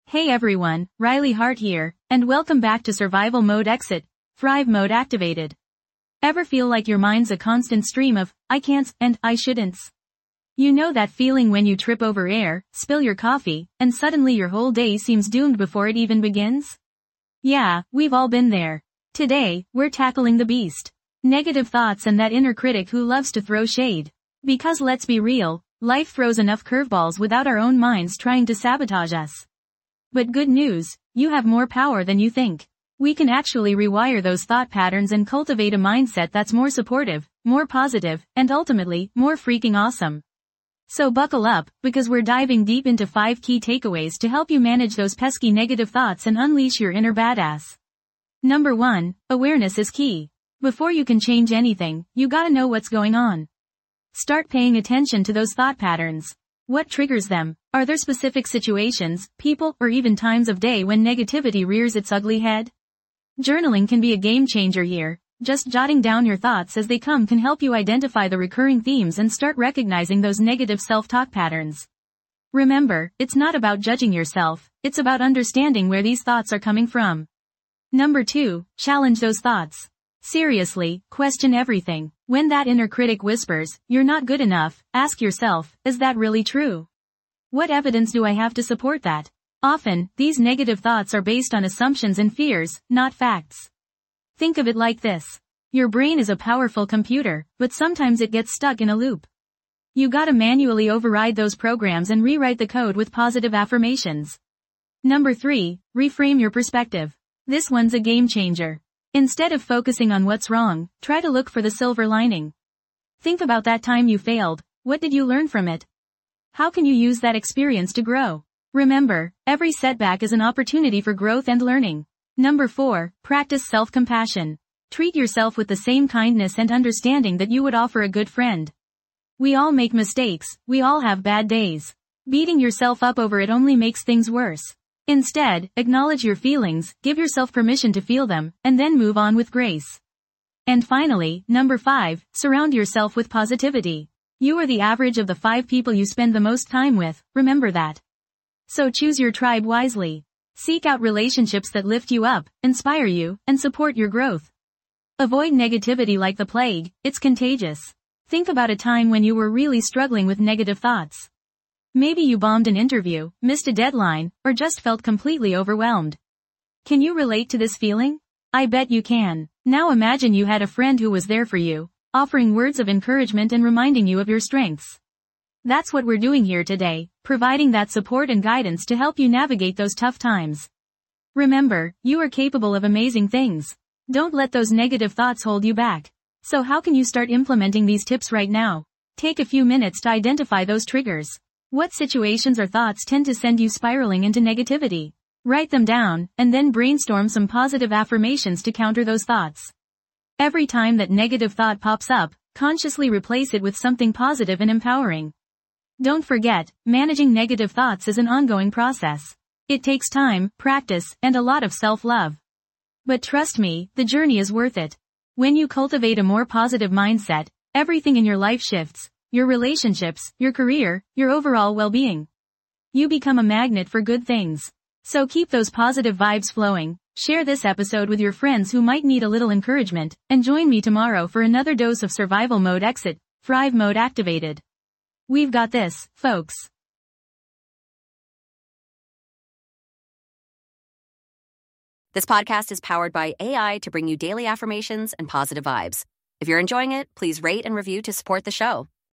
Hey everyone, Riley Hart here, and welcome back to Survival Mode Exit, Thrive Mode Activated. Ever feel like your mind's a constant stream of, I can'ts and I shouldn'ts? You know that feeling when you trip over air, spill your coffee, and suddenly your whole day seems doomed before it even begins? Yeah, we've all been there. Today, we're tackling the beast. Negative thoughts and that inner critic who loves to throw shade. Because let's be real, life throws enough curveballs without our own minds trying to sabotage us. But good news, you have more power than you think. We can actually rewire those thought patterns and cultivate a mindset that's more supportive, more positive, and ultimately, more freaking awesome. So buckle up, because we're diving deep into 5 key takeaways to help you manage those pesky negative thoughts and unleash your inner badass. Number 1, awareness is key. Before you can change anything, you gotta know what's going on. Start paying attention to those thought patterns. What triggers them? Are there specific situations, people, or even times of day when negativity rears its ugly head? Journaling can be a game changer here. Just jotting down your thoughts as they come can help you identify the recurring themes and start recognizing those negative self-talk patterns. Remember, it's not about judging yourself, it's about understanding where these thoughts are coming from. Number 2, challenge those thoughts. Seriously, question everything. When that inner critic whispers, "You're not good enough," ask yourself, is that really true? What evidence do I have to support that? Often, these negative thoughts are based on assumptions and fears, not facts. Think of it like this. Your brain is a powerful computer, but sometimes it gets stuck in a loop. You gotta manually override those programs and rewrite the code with positive affirmations. Number 3, reframe your perspective. This one's a game changer. Instead of focusing on what's wrong, try to look for the silver lining. Think about that time you failed. What did you learn from it? How can you use that experience to grow? Remember, every setback is an opportunity for growth and learning. Number 4, practice self-compassion. Treat yourself with the same kindness and understanding that you would offer a good friend. We all make mistakes, we all have bad days. Beating yourself up over it only makes things worse. Instead, acknowledge your feelings, give yourself permission to feel them, and then move on with grace. And finally, number 5, surround yourself with positivity. You are the average of the 5 people you spend the most time with, remember that. So choose your tribe wisely. Seek out relationships that lift you up, inspire you, and support your growth. Avoid negativity like the plague, it's contagious. Think about a time when you were really struggling with negative thoughts. Maybe you bombed an interview, missed a deadline, or just felt completely overwhelmed. Can you relate to this feeling? I bet you can. Now imagine you had a friend who was there for you, offering words of encouragement and reminding you of your strengths. That's what we're doing here today, providing that support and guidance to help you navigate those tough times. Remember, you are capable of amazing things. Don't let those negative thoughts hold you back. So how can you start implementing these tips right now? Take a few minutes to identify those triggers. What situations or thoughts tend to send you spiraling into negativity? Write them down, and then brainstorm some positive affirmations to counter those thoughts. Every time that negative thought pops up, consciously replace it with something positive and empowering. Don't forget, managing negative thoughts is an ongoing process. It takes time, practice, and a lot of self-love. But trust me, the journey is worth it. When you cultivate a more positive mindset, everything in your life shifts. Your relationships, your career, your overall well-being. You become a magnet for good things. So keep those positive vibes flowing, share this episode with your friends who might need a little encouragement, and join me tomorrow for another dose of Survival Mode Exit, Thrive Mode Activated. We've got this, folks. This podcast is powered by AI to bring you daily affirmations and positive vibes. If you're enjoying it, please rate and review to support the show.